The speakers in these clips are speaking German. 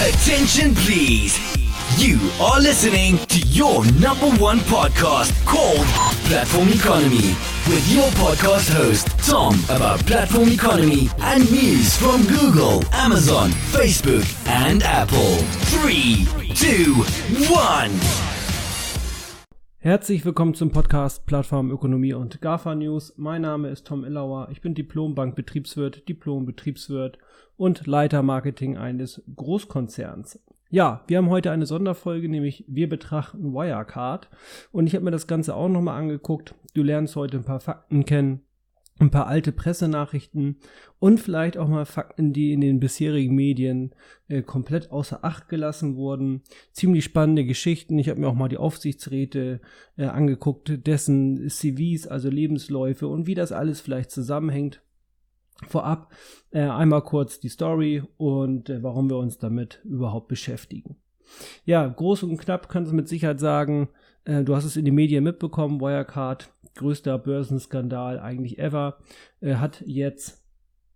Attention please. You are listening to your number one podcast called Platform Economy with your podcast host Tom about platform economy and news from Google, Amazon, Facebook and Apple. 3, 2, 1. Herzlich willkommen zum Podcast Plattform Ökonomie und GAFA News. Mein Name ist Tom Illauer. Ich bin Diplom-Bankbetriebswirt, Diplom-Betriebswirt und Leiter Marketing eines Großkonzerns. Ja, wir haben heute eine Sonderfolge, nämlich wir betrachten Wirecard. Und ich habe mir das Ganze auch nochmal angeguckt. Du lernst heute ein paar Fakten kennen, ein paar alte Pressenachrichten und vielleicht auch mal Fakten, die in den bisherigen Medien komplett außer Acht gelassen wurden. Ziemlich spannende Geschichten. Ich habe mir auch mal die Aufsichtsräte angeguckt, dessen CVs, also Lebensläufe und wie das alles vielleicht zusammenhängt. Vorab einmal kurz die Story und warum wir uns damit überhaupt beschäftigen. Ja, groß und knapp kannst du mit Sicherheit sagen, du hast es in den Medien mitbekommen, Wirecard, größter Börsenskandal eigentlich ever, hat jetzt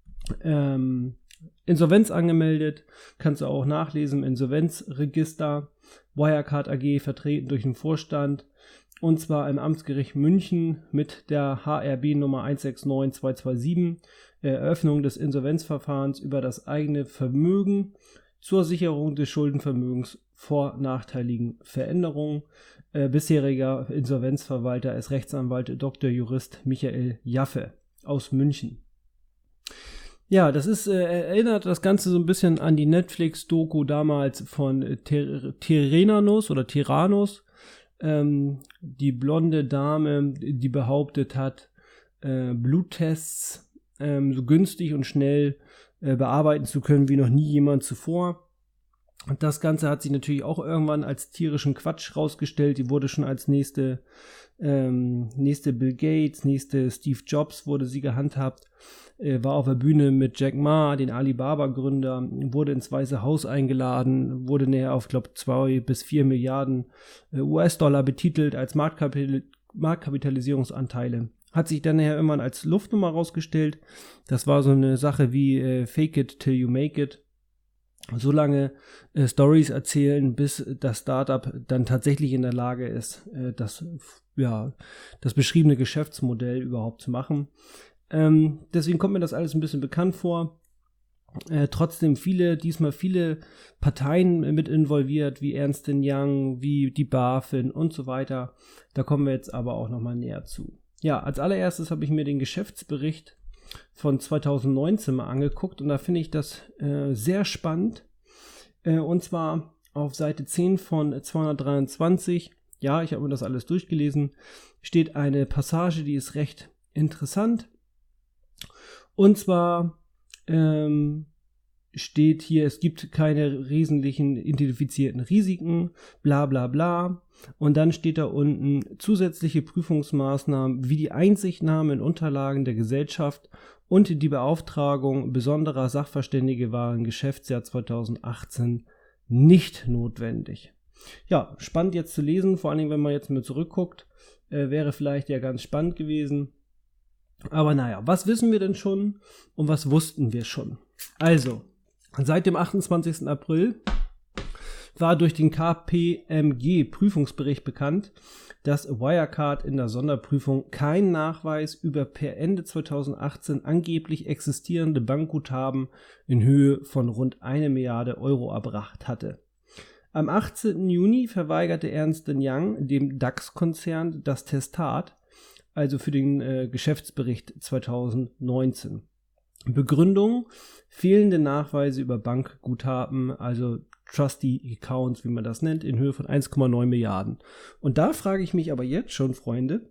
Insolvenz angemeldet, kannst du auch nachlesen im Insolvenzregister, Wirecard AG vertreten durch den Vorstand, und zwar im Amtsgericht München mit der HRB Nummer 169227, Eröffnung des Insolvenzverfahrens über das eigene Vermögen zur Sicherung des Schuldenvermögens vor nachteiligen Veränderungen. Bisheriger Insolvenzverwalter ist Rechtsanwalt Dr. Jurist Michael Jaffe aus München. Ja, das ist erinnert das Ganze so ein bisschen an die Netflix-Doku damals von Tyrannus. Die blonde Dame, die behauptet hat, Bluttests so günstig und schnell bearbeiten zu können wie noch nie jemand zuvor. Und das Ganze hat sich natürlich auch irgendwann als tierischen Quatsch rausgestellt. Die wurde schon als nächste Bill Gates, nächste Steve Jobs wurde sie gehandhabt. War auf der Bühne mit Jack Ma, den Alibaba-Gründer, wurde ins Weiße Haus eingeladen, wurde näher auf, glaube ich, 2 bis 4 Milliarden US-Dollar betitelt als Marktkapitalisierungsanteile. Hat sich dann nachher irgendwann als Luftnummer rausgestellt. Das war so eine Sache wie Fake it till you make it. So lange Stories erzählen, bis das Startup dann tatsächlich in der Lage ist, das beschriebene Geschäftsmodell überhaupt zu machen. Deswegen kommt mir das alles ein bisschen bekannt vor. Trotzdem diesmal viele Parteien mit involviert, wie Ernst & Young, wie die BaFin und so weiter. Da kommen wir jetzt aber auch nochmal näher zu. Ja, als allererstes habe ich mir den Geschäftsbericht von 2019 mal angeguckt und da finde ich das sehr spannend. Und zwar auf Seite 10 von 223, ja, ich habe mir das alles durchgelesen, steht eine Passage, die ist recht interessant. Und zwar steht hier, es gibt keine wesentlichen identifizierten Risiken, bla bla bla. Und dann steht da unten zusätzliche Prüfungsmaßnahmen wie die Einsichtnahme in Unterlagen der Gesellschaft und die Beauftragung besonderer Sachverständige waren im Geschäftsjahr 2018 nicht notwendig. Ja, spannend jetzt zu lesen, vor allen Dingen, wenn man jetzt mal zurückguckt, wäre vielleicht ja ganz spannend gewesen. Aber naja, was wissen wir denn schon und was wussten wir schon? Also, seit dem 28. April war durch den KPMG-Prüfungsbericht bekannt, dass Wirecard in der Sonderprüfung keinen Nachweis über per Ende 2018 angeblich existierende Bankguthaben in Höhe von rund 1 Milliarde Euro erbracht hatte. Am 18. Juni verweigerte Ernst & Young dem DAX-Konzern das Testat, also für den Geschäftsbericht 2019. Begründung: fehlende Nachweise über Bankguthaben, also Trustee Accounts, wie man das nennt, in Höhe von 1,9 Milliarden. Und da frage ich mich aber jetzt schon, Freunde,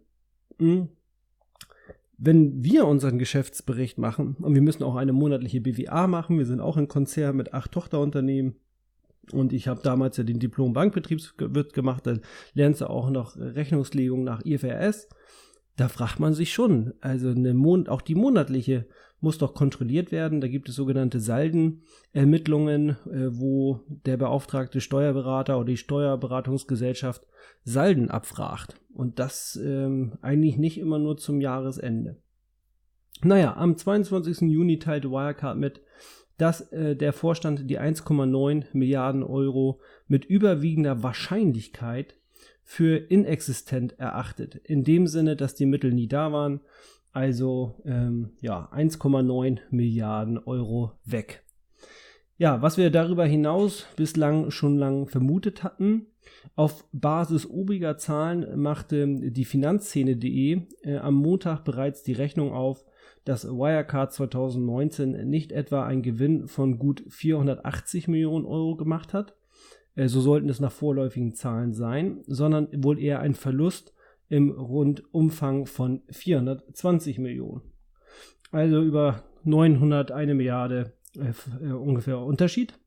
wenn wir unseren Geschäftsbericht machen, und wir müssen auch eine monatliche BWA machen, wir sind auch ein Konzern mit 8 Tochterunternehmen, und ich habe damals ja den Diplom-Bankbetriebswirt gemacht, da lernst du auch noch Rechnungslegung nach IFRS. Da fragt man sich schon, also auch die monatliche muss doch kontrolliert werden. Da gibt es sogenannte Saldenermittlungen, wo der beauftragte Steuerberater oder die Steuerberatungsgesellschaft Salden abfragt. Und das eigentlich nicht immer nur zum Jahresende. Naja, am 22. Juni teilte Wirecard mit, dass der Vorstand die 1,9 Milliarden Euro mit überwiegender Wahrscheinlichkeit für inexistent erachtet. In dem Sinne, dass die Mittel nie da waren. Also 1,9 Milliarden Euro weg. Ja, was wir darüber hinaus bislang schon lange vermutet hatten, auf Basis obiger Zahlen machte die Finanzszene.de am Montag bereits die Rechnung auf, dass Wirecard 2019 nicht etwa einen Gewinn von gut 480 Millionen Euro gemacht hat, so sollten es nach vorläufigen Zahlen sein, sondern wohl eher ein Verlust im Rundumfang von 420 Millionen. Also über 901 Milliarde ungefähr Unterschied.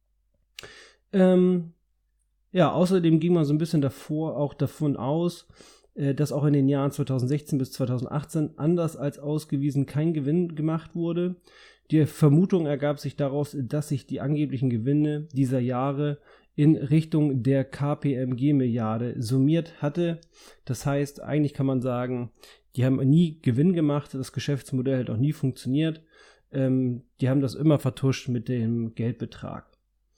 Außerdem ging man so ein bisschen davon aus, dass auch in den Jahren 2016 bis 2018 anders als ausgewiesen kein Gewinn gemacht wurde. Die Vermutung ergab sich daraus, dass sich die angeblichen Gewinne dieser Jahre in Richtung der KPMG-Milliarde summiert hatte. Das heißt, eigentlich kann man sagen, die haben nie Gewinn gemacht, das Geschäftsmodell hat auch nie funktioniert. Die haben das immer vertuscht mit dem Geldbetrag.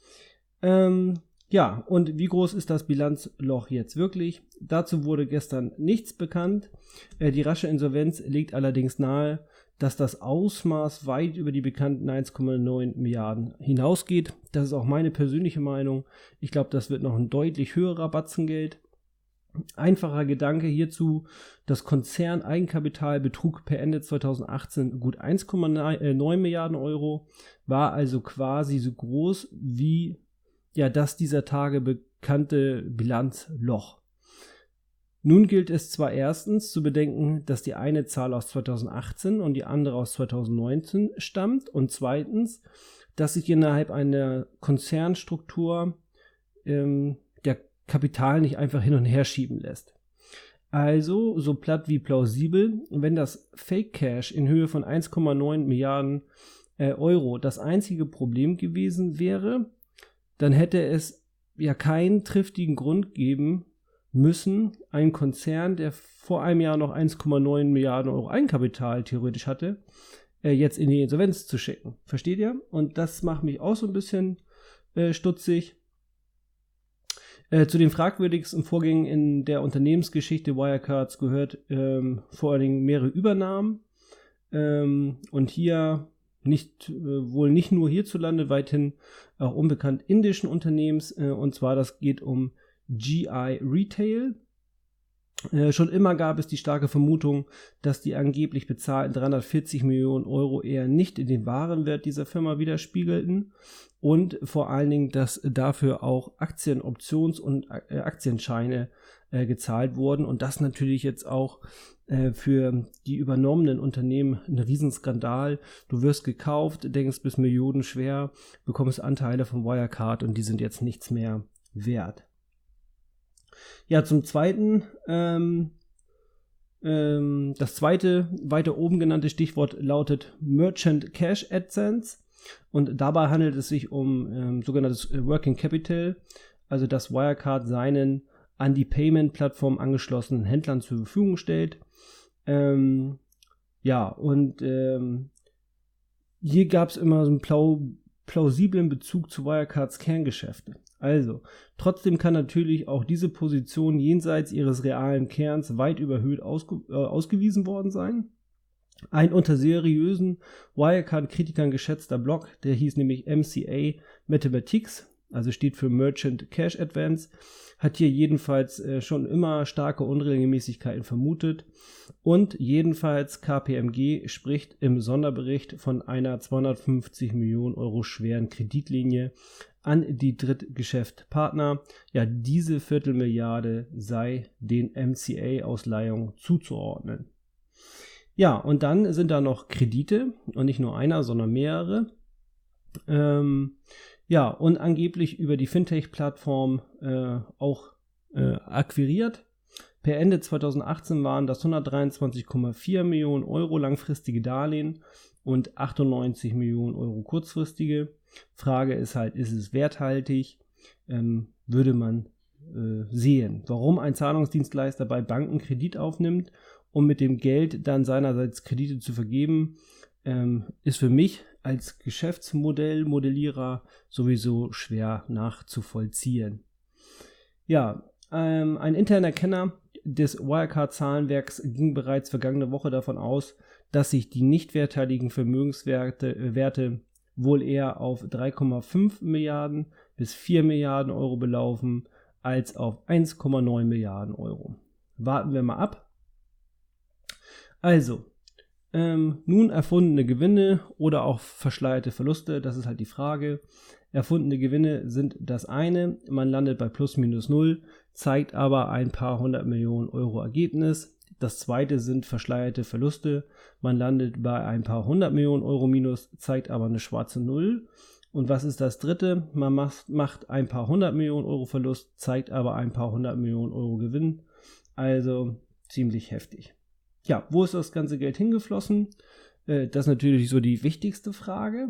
Und wie groß ist das Bilanzloch jetzt wirklich? Dazu wurde gestern nichts bekannt. Die rasche Insolvenz legt allerdings nahe, dass das Ausmaß weit über die bekannten 1,9 Milliarden hinausgeht. Das ist auch meine persönliche Meinung. Ich glaube, das wird noch ein deutlich höherer Batzen Geld. Einfacher Gedanke hierzu: Das Konzern-Eigenkapital betrug per Ende 2018 gut 1,9 Milliarden Euro, war also quasi so groß wie das dieser Tage bekannte Bilanzloch. Nun gilt es zwar erstens zu bedenken, dass die eine Zahl aus 2018 und die andere aus 2019 stammt, und zweitens, dass sich innerhalb einer Konzernstruktur der Kapital nicht einfach hin und her schieben lässt. Also, so platt wie plausibel, wenn das Fake Cash in Höhe von 1,9 Milliarden Euro das einzige Problem gewesen wäre, dann hätte es keinen triftigen Grund geben müssen, einen Konzern, der vor einem Jahr noch 1,9 Milliarden Euro Eigenkapital theoretisch hatte, jetzt in die Insolvenz zu schicken. Versteht ihr? Und das macht mich auch so ein bisschen stutzig. Zu den fragwürdigsten Vorgängen in der Unternehmensgeschichte Wirecards gehört vor allen Dingen mehrere Übernahmen und hier wohl nicht nur hierzulande, weithin auch unbekannt indischen Unternehmens, und zwar das geht um GI Retail. Schon immer gab es die starke Vermutung, dass die angeblich bezahlten 340 Millionen Euro eher nicht in den wahren Wert dieser Firma widerspiegelten und vor allen Dingen, dass dafür auch Aktien, Options- und Aktienscheine gezahlt wurden, und das natürlich jetzt auch für die übernommenen Unternehmen ein Riesenskandal. Du wirst gekauft, denkst bis Millionen schwer, bekommst Anteile von Wirecard und die sind jetzt nichts mehr wert. Ja, zum Zweiten, das zweite weiter oben genannte Stichwort lautet Merchant Cash AdSense, und dabei handelt es sich um sogenanntes Working Capital, also dass Wirecard seinen an die Payment-Plattform angeschlossenen Händlern zur Verfügung stellt. Hier gab es immer so einen plausiblen Bezug zu Wirecards Kerngeschäfte. Also, trotzdem kann natürlich auch diese Position jenseits ihres realen Kerns weit überhöht ausgewiesen worden sein. Ein unter seriösen Wirecard-Kritikern geschätzter Blog, der hieß nämlich MCA Mathematics, also steht für Merchant Cash Advance, hat hier jedenfalls schon immer starke Unregelmäßigkeiten vermutet, und jedenfalls KPMG spricht im Sonderbericht von einer 250 Millionen Euro schweren Kreditlinie an die Drittgeschäftspartner. Ja, diese Viertelmilliarde sei den MCA-Ausleihungen zuzuordnen. Ja, und dann sind da noch Kredite, und nicht nur einer, sondern mehrere. Und angeblich über die Fintech-Plattform auch akquiriert. Per Ende 2018 waren das 123,4 Millionen Euro langfristige Darlehen und 98 Millionen Euro kurzfristige. Frage ist halt, ist es werthaltig? Würde man sehen. Warum ein Zahlungsdienstleister bei Banken Kredit aufnimmt, um mit dem Geld dann seinerseits Kredite zu vergeben, ist für mich als Geschäftsmodellierer sowieso schwer nachzuvollziehen. Ja, ein interner Kenner des Wirecard-Zahlenwerks ging bereits vergangene Woche davon aus, dass sich die nicht werthaltigen Vermögenswerte wohl eher auf 3,5 Milliarden bis 4 Milliarden Euro belaufen, als auf 1,9 Milliarden Euro. Warten wir mal ab. Also, nun erfundene Gewinne oder auch verschleierte Verluste, das ist halt die Frage. Erfundene Gewinne sind das eine, man landet bei plus minus null, zeigt aber ein paar 100 Millionen Euro Ergebnis. Das zweite sind verschleierte Verluste, man landet bei ein paar 100 Millionen Euro minus, zeigt aber eine schwarze Null. Und was ist das dritte? Man macht ein paar 100 Millionen Euro Verlust, zeigt aber ein paar 100 Millionen Euro Gewinn. Also ziemlich heftig. Ja, wo ist das ganze Geld hingeflossen? Das ist natürlich so die wichtigste Frage.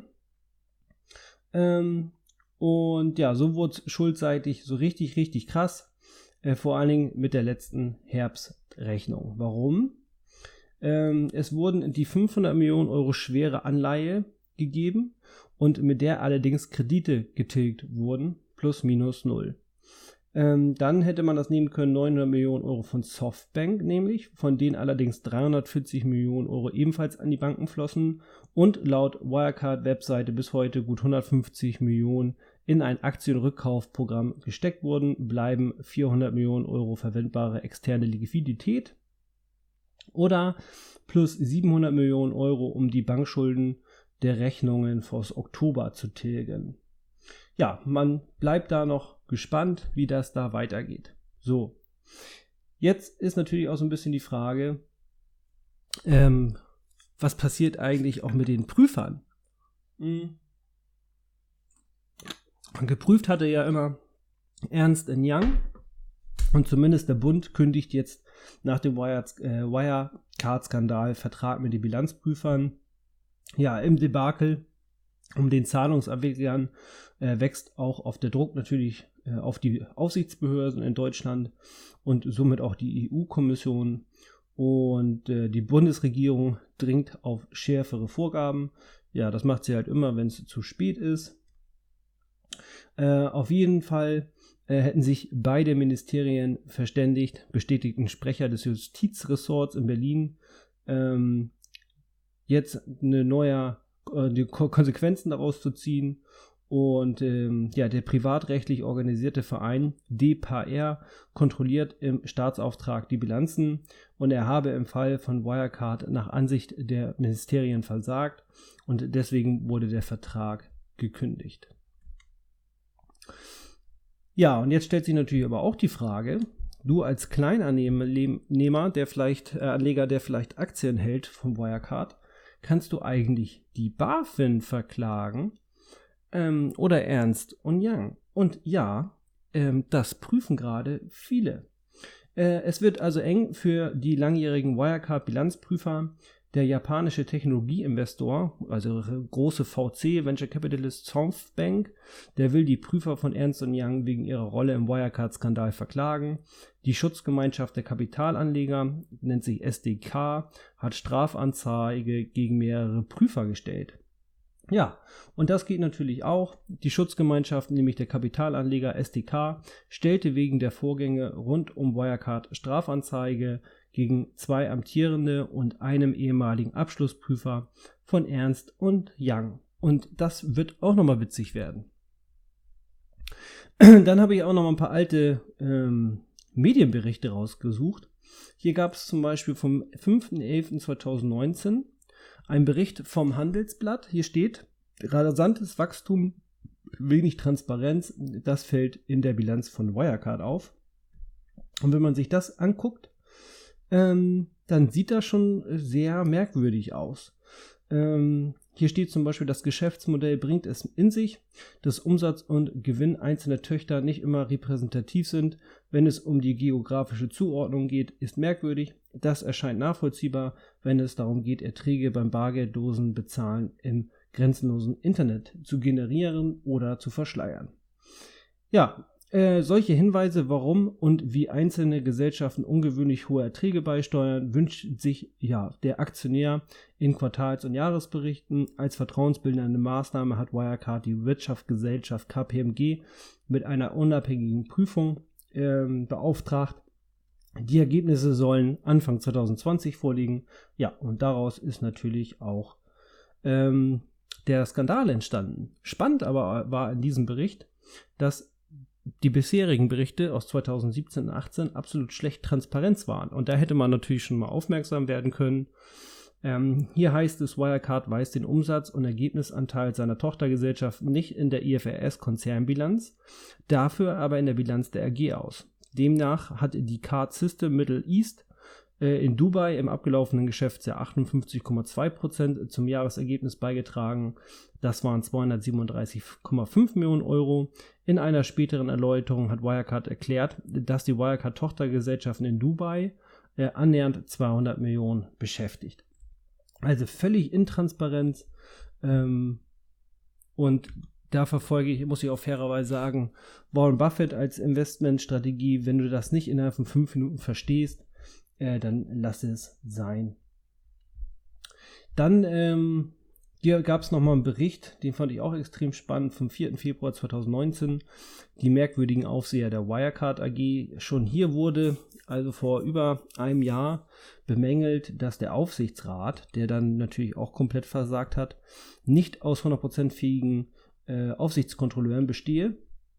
Und ja, so wurde es schuldseitig so richtig krass. Vor allen Dingen mit der letzten Herbstrechnung. Warum? Es wurden die 500 Millionen Euro schwere Anleihe gegeben und mit der allerdings Kredite getilgt wurden, plus minus null. Dann hätte man das nehmen können, 900 Millionen Euro von Softbank nämlich, von denen allerdings 340 Millionen Euro ebenfalls an die Banken flossen und laut Wirecard-Webseite bis heute gut 150 Millionen in ein Aktienrückkaufprogramm gesteckt wurden, bleiben 400 Millionen Euro verwendbare externe Liquidität oder plus 700 Millionen Euro, um die Bankschulden der Rechnungen vors Oktober zu tilgen. Ja, man bleibt da noch gespannt, wie das da weitergeht. So, jetzt ist natürlich auch so ein bisschen die Frage, was passiert eigentlich auch mit den Prüfern? Geprüft hatte ja immer Ernst & Young und zumindest der Bund kündigt jetzt nach dem Wirecard-Skandal Vertrag mit den Bilanzprüfern. Ja, im Debakel um den Zahlungsabwicklern wächst auch auf der Druck natürlich auf die Aufsichtsbehörden in Deutschland und somit auch die EU-Kommission. Und die Bundesregierung dringt auf schärfere Vorgaben. Ja, das macht sie halt immer, wenn es zu spät ist. Auf jeden Fall hätten sich beide Ministerien verständigt, bestätigt ein Sprecher des Justizressorts in Berlin, jetzt die Konsequenzen daraus zu ziehen. Und der privatrechtlich organisierte Verein DPR kontrolliert im Staatsauftrag die Bilanzen und er habe im Fall von Wirecard nach Ansicht der Ministerien versagt und deswegen wurde der Vertrag gekündigt. Ja, und jetzt stellt sich natürlich aber auch die Frage, du als Kleinannehmer, der vielleicht Aktien hält von Wirecard, kannst du eigentlich die BaFin verklagen? Oder Ernst & Young. Und ja, das prüfen gerade viele. Es wird also eng für die langjährigen Wirecard-Bilanzprüfer. Der japanische Technologieinvestor, also große VC, Venture Capitalist Softbank, der will die Prüfer von Ernst & Young wegen ihrer Rolle im Wirecard-Skandal verklagen. Die Schutzgemeinschaft der Kapitalanleger, nennt sich SDK, hat Strafanzeige gegen mehrere Prüfer gestellt. Ja, und das geht natürlich auch. Die Schutzgemeinschaft, nämlich der Kapitalanleger SDK, stellte wegen der Vorgänge rund um Wirecard Strafanzeige gegen 2 amtierende und einem ehemaligen Abschlussprüfer von Ernst & Young. Und das wird auch nochmal witzig werden. Dann habe ich auch noch ein paar alte Medienberichte rausgesucht. Hier gab es zum Beispiel vom 5.11.2019 ein Bericht vom Handelsblatt. Hier steht, rasantes Wachstum, wenig Transparenz, das fällt in der Bilanz von Wirecard auf. Und wenn man sich das anguckt, dann sieht das schon sehr merkwürdig aus. Hier steht zum Beispiel, das Geschäftsmodell bringt es in sich, dass Umsatz und Gewinn einzelner Töchter nicht immer repräsentativ sind. Wenn es um die geografische Zuordnung geht, ist merkwürdig. Das erscheint nachvollziehbar, wenn es darum geht, Erträge beim bargeldlosen Bezahlen im grenzenlosen Internet zu generieren oder zu verschleiern. Ja, Solche Hinweise, warum und wie einzelne Gesellschaften ungewöhnlich hohe Erträge beisteuern, wünscht sich der Aktionär in Quartals- und Jahresberichten. Als vertrauensbildende Maßnahme hat Wirecard die Wirtschaftsgesellschaft KPMG mit einer unabhängigen Prüfung beauftragt. Die Ergebnisse sollen Anfang 2020 vorliegen. Ja, und daraus ist natürlich auch der Skandal entstanden. Spannend aber war in diesem Bericht, dass die bisherigen Berichte aus 2017 und 2018 absolut schlecht Transparenz waren. Und da hätte man natürlich schon mal aufmerksam werden können. Hier heißt es, Wirecard weist den Umsatz- und Ergebnisanteil seiner Tochtergesellschaft nicht in der IFRS-Konzernbilanz, dafür aber in der Bilanz der AG aus. Demnach hat die Card System Middle East in Dubai im abgelaufenen Geschäftsjahr 58,2% zum Jahresergebnis beigetragen. Das waren 237,5 Millionen Euro. In einer späteren Erläuterung hat Wirecard erklärt, dass die Wirecard-Tochtergesellschaften in Dubai annähernd 200 Millionen beschäftigt. Also völlig intransparent. Und da muss ich auch fairerweise sagen, Warren Buffett als Investmentstrategie, wenn du das nicht innerhalb von 5 Minuten verstehst, dann lass es sein. Dann hier gab es nochmal einen Bericht, den fand ich auch extrem spannend, vom 4. Februar 2019. Die merkwürdigen Aufseher der Wirecard AG. Schon hier wurde, also vor über einem Jahr, bemängelt, dass der Aufsichtsrat, der dann natürlich auch komplett versagt hat, nicht aus 100% fähigen Aufsichtskontrolleuren bestehe.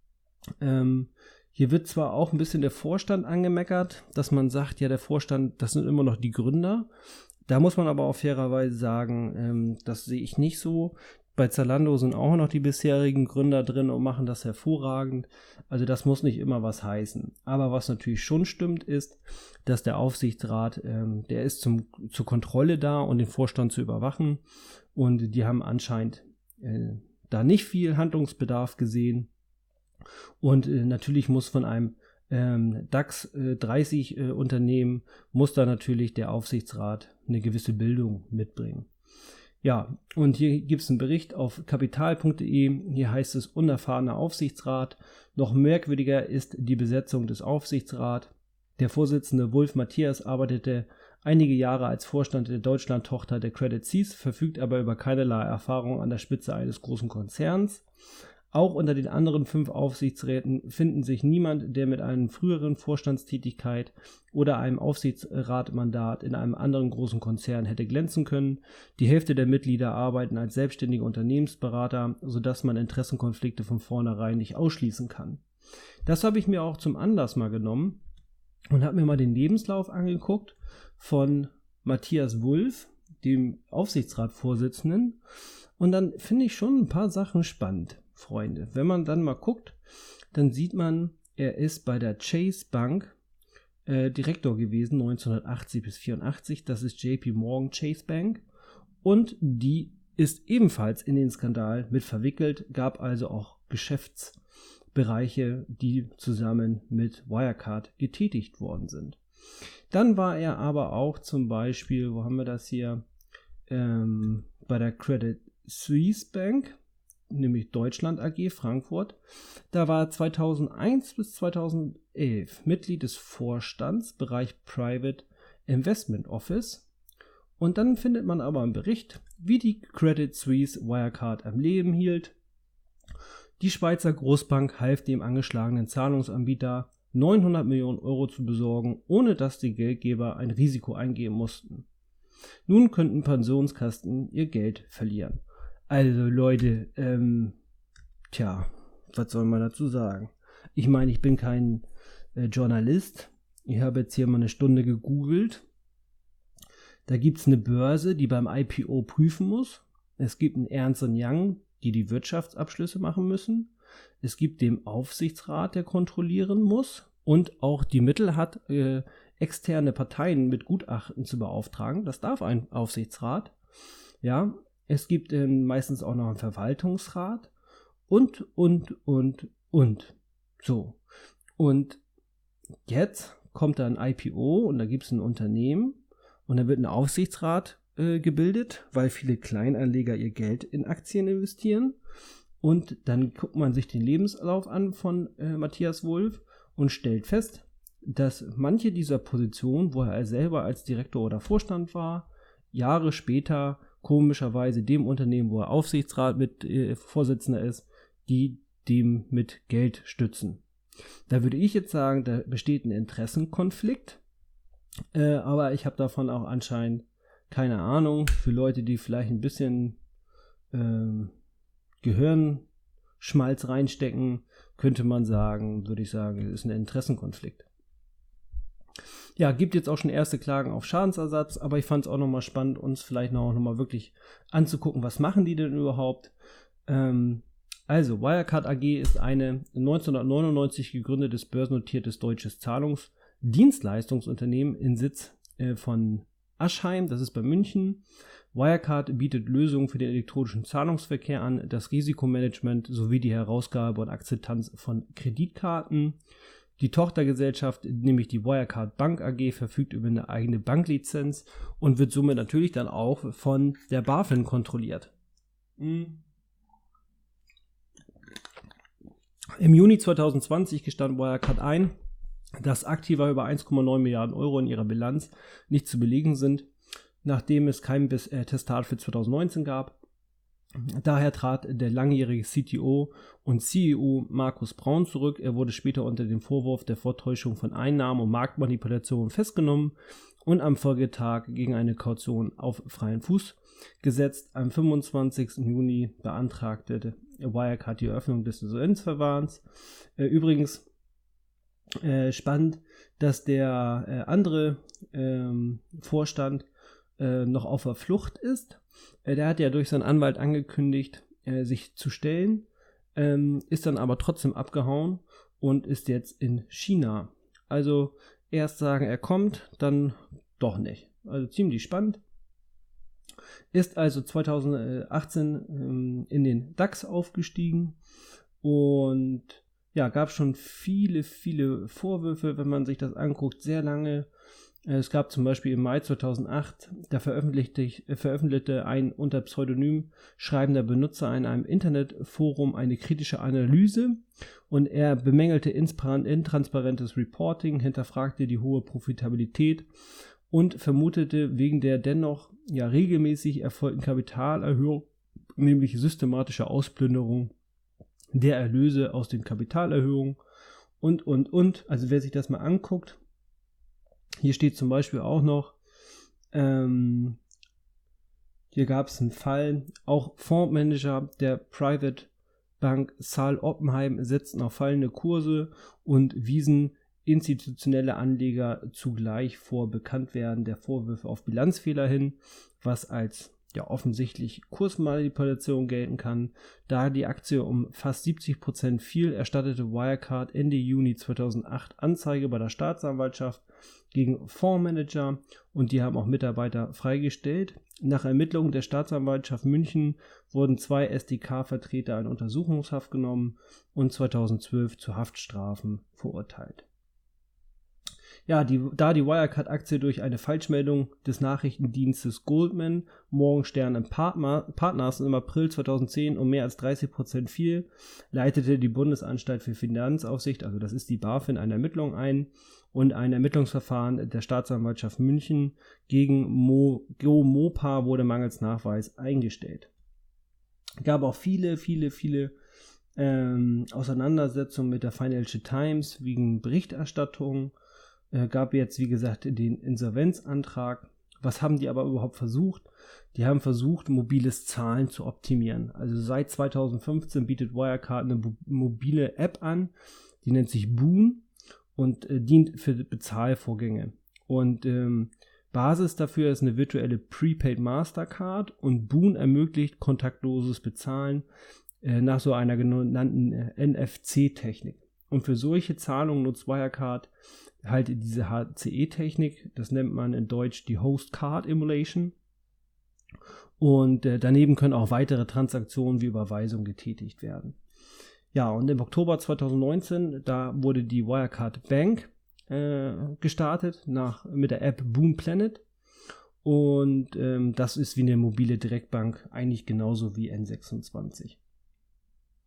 Hier wird zwar auch ein bisschen der Vorstand angemeckert, dass man sagt, ja, der Vorstand, das sind immer noch die Gründer. Da muss man aber auch fairerweise sagen, das sehe ich nicht so. Bei Zalando sind auch noch die bisherigen Gründer drin und machen das hervorragend. Also das muss nicht immer was heißen. Aber was natürlich schon stimmt, ist, dass der Aufsichtsrat, der ist zur Kontrolle da und den Vorstand zu überwachen. Und die haben anscheinend da nicht viel Handlungsbedarf gesehen. Und natürlich muss von einem DAX 30 Unternehmen, muss da natürlich der Aufsichtsrat eine gewisse Bildung mitbringen. Ja, und hier gibt es einen Bericht auf kapital.de, hier heißt es unerfahrener Aufsichtsrat. Noch merkwürdiger ist die Besetzung des Aufsichtsrats. Der Vorsitzende Wulf Matthias arbeitete einige Jahre als Vorstand der Deutschland-Tochter der Credit Suisse, verfügt aber über keinerlei Erfahrung an der Spitze eines großen Konzerns. Auch unter den anderen 5 Aufsichtsräten finden sich niemand, der mit einer früheren Vorstandstätigkeit oder einem Aufsichtsratmandat in einem anderen großen Konzern hätte glänzen können. Die Hälfte der Mitglieder arbeiten als selbstständige Unternehmensberater, sodass man Interessenkonflikte von vornherein nicht ausschließen kann. Das habe ich mir auch zum Anlass mal genommen und habe mir mal den Lebenslauf angeguckt von Matthias Wulf, dem Aufsichtsratsvorsitzenden. Und dann finde ich schon ein paar Sachen spannend, Freunde. Wenn man dann mal guckt, dann sieht man, er ist bei der Chase Bank Direktor gewesen, 1980 bis 84. Das ist JP Morgan Chase Bank. Und die ist ebenfalls in den Skandal mit verwickelt, gab also auch Geschäftsbereiche, die zusammen mit Wirecard getätigt worden sind. Dann war er aber auch zum Beispiel, wo haben wir das hier, bei der Credit Suisse Bank, nämlich Deutschland AG Frankfurt. Da war er 2001 bis 2011 Mitglied des Vorstands, Bereich Private Investment Office. Und dann findet man aber einen Bericht, wie die Credit Suisse Wirecard am Leben hielt. Die Schweizer Großbank half dem angeschlagenen Zahlungsanbieter 900 Millionen Euro zu besorgen, ohne dass die Geldgeber ein Risiko eingehen mussten. Nun könnten Pensionskassen ihr Geld verlieren. Also Leute, was soll man dazu sagen? Ich meine, ich bin kein Journalist. Ich habe jetzt hier mal eine Stunde gegoogelt. Da gibt es eine Börse, die beim IPO prüfen muss. Es gibt einen Ernst & Young, die Wirtschaftsabschlüsse machen müssen. Es gibt den Aufsichtsrat, der kontrollieren muss und auch die Mittel hat, externe Parteien mit Gutachten zu beauftragen. Das darf ein Aufsichtsrat. Ja, es gibt meistens auch noch einen Verwaltungsrat und. So. Und jetzt kommt da ein IPO und da gibt es ein Unternehmen und da wird ein Aufsichtsrat gebildet, weil viele Kleinanleger ihr Geld in Aktien investieren. Und dann guckt man sich den Lebenslauf an von Matthias Wulff und stellt fest, dass manche dieser Positionen, wo er selber als Direktor oder Vorstand war, Jahre später komischerweise dem Unternehmen, wo er Aufsichtsrat mit Vorsitzender ist, die dem mit Geld stützen. Da würde ich jetzt sagen, da besteht ein Interessenkonflikt, aber ich habe davon auch anscheinend keine Ahnung. Für Leute, die vielleicht ein bisschen Gehirnschmalz reinstecken, würde ich sagen, es ist ein Interessenkonflikt. Ja, gibt jetzt auch schon erste Klagen auf Schadensersatz, aber ich fand es auch nochmal spannend, uns vielleicht noch mal wirklich anzugucken, was machen die denn überhaupt. Also, Wirecard AG ist eine 1999 gegründetes börsennotiertes deutsches Zahlungsdienstleistungsunternehmen in Sitz von Aschheim, das ist bei München. Wirecard bietet Lösungen für den elektronischen Zahlungsverkehr an, das Risikomanagement sowie die Herausgabe und Akzeptanz von Kreditkarten. Die Tochtergesellschaft, nämlich die Wirecard Bank AG, verfügt über eine eigene Banklizenz und wird somit natürlich dann auch von der BaFin kontrolliert. Im Juni 2020 gestand Wirecard ein, dass Aktiva über 1,9 Milliarden Euro in ihrer Bilanz nicht zu belegen sind, nachdem es kein Testat für 2019 gab. Daher trat der langjährige CTO und CEO Markus Braun zurück. Er wurde später unter dem Vorwurf der Vortäuschung von Einnahmen und Marktmanipulation festgenommen und am Folgetag gegen eine Kaution auf freien Fuß gesetzt. Am 25. Juni beantragte Wirecard die Eröffnung des Insolvenzverfahrens. Übrigens spannend, dass der andere Vorstand noch auf der Flucht ist. Der hat ja durch seinen Anwalt angekündigt, sich zu stellen, ist dann aber trotzdem abgehauen und ist jetzt in China. Also erst sagen, er kommt, dann doch nicht. Also ziemlich spannend. Ist also 2018 in den DAX aufgestiegen und ja, gab schon viele Vorwürfe, wenn man sich das anguckt, sehr lange. Es gab zum Beispiel im Mai 2008, da veröffentlichte ein unter Pseudonym schreibender Benutzer in einem Internetforum eine kritische Analyse und er bemängelte intransparentes Reporting, hinterfragte die hohe Profitabilität und vermutete wegen der dennoch regelmäßig erfolgten Kapitalerhöhung, nämlich systematische Ausplünderung der Erlöse aus den Kapitalerhöhungen und. Also wer sich das mal anguckt, hier steht zum Beispiel auch noch, hier gab es einen Fall, auch Fondsmanager der Private Bank Saal Oppenheim setzten auf fallende Kurse und wiesen institutionelle Anleger zugleich vor Bekanntwerden der Vorwürfe auf Bilanzfehler hin, was als offensichtlich Kursmanipulation gelten kann. Da die Aktie um fast 70% fiel, erstattete Wirecard Ende Juni 2008 Anzeige bei der Staatsanwaltschaft gegen Fondsmanager und die haben auch Mitarbeiter freigestellt. Nach Ermittlungen der Staatsanwaltschaft München wurden 2 SDK-Vertreter in Untersuchungshaft genommen und 2012 zu Haftstrafen verurteilt. Ja, da die Wirecard-Aktie durch eine Falschmeldung des Nachrichtendienstes Goldman Morgenstern Partners im April 2010 um mehr als 30% fiel, leitete die Bundesanstalt für Finanzaufsicht, also das ist die BaFin, eine Ermittlung ein und ein Ermittlungsverfahren der Staatsanwaltschaft München gegen GoMopa wurde mangels Nachweis eingestellt. Es gab auch viele Auseinandersetzungen mit der Financial Times wegen Berichterstattung. Gab jetzt, wie gesagt, den Insolvenzantrag. Was haben die aber überhaupt versucht? Die haben versucht, mobiles Zahlen zu optimieren. Also seit 2015 bietet Wirecard eine mobile App an, die nennt sich Boon und dient für Bezahlvorgänge. Und Basis dafür ist eine virtuelle Prepaid Mastercard und Boon ermöglicht kontaktloses Bezahlen nach so einer genannten NFC-Technik. Und für solche Zahlungen nutzt Wirecard halt diese HCE-Technik, das nennt man in Deutsch die Host Card Emulation. Und daneben können auch weitere Transaktionen wie Überweisungen getätigt werden. Ja, und im Oktober 2019, da wurde die Wirecard Bank gestartet mit der App Boon Planet. Und das ist wie eine mobile Direktbank, eigentlich genauso wie N26.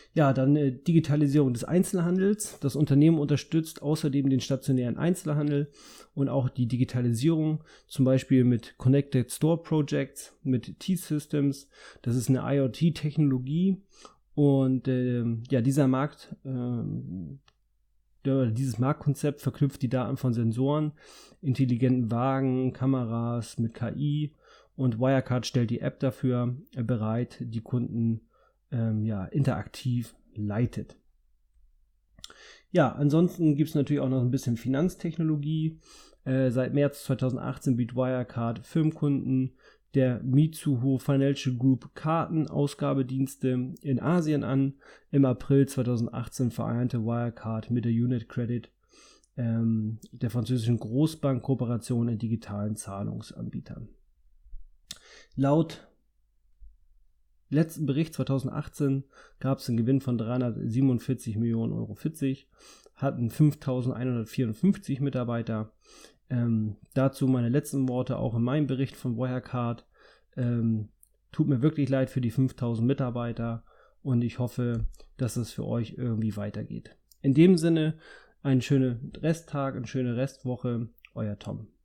Ja, dann Digitalisierung des Einzelhandels. Das Unternehmen unterstützt außerdem den stationären Einzelhandel und auch die Digitalisierung, zum Beispiel mit Connected Store Projects, mit T-Systems. Das ist eine IoT-Technologie und dieses Marktkonzept verknüpft die Daten von Sensoren, intelligenten Wagen, Kameras mit KI, und Wirecard stellt die App dafür bereit, die Kunden interaktiv leitet. Ja, ansonsten gibt es natürlich auch noch ein bisschen Finanztechnologie. Seit März 2018 bietet Wirecard Firmenkunden der Mizuho Financial Group Kartenausgabedienste in Asien an. Im April 2018 vereinte Wirecard mit der Unit Credit der französischen Großbank Kooperation in digitalen Zahlungsanbietern. Laut letzten Bericht 2018 gab es einen Gewinn von 347 Millionen Euro, hatten 5.154 Mitarbeiter. Dazu meine letzten Worte auch in meinem Bericht von Wirecard. Tut mir wirklich leid für die 5.000 Mitarbeiter und ich hoffe, dass es für euch irgendwie weitergeht. In dem Sinne, einen schönen Resttag, eine schöne Restwoche, euer Tom.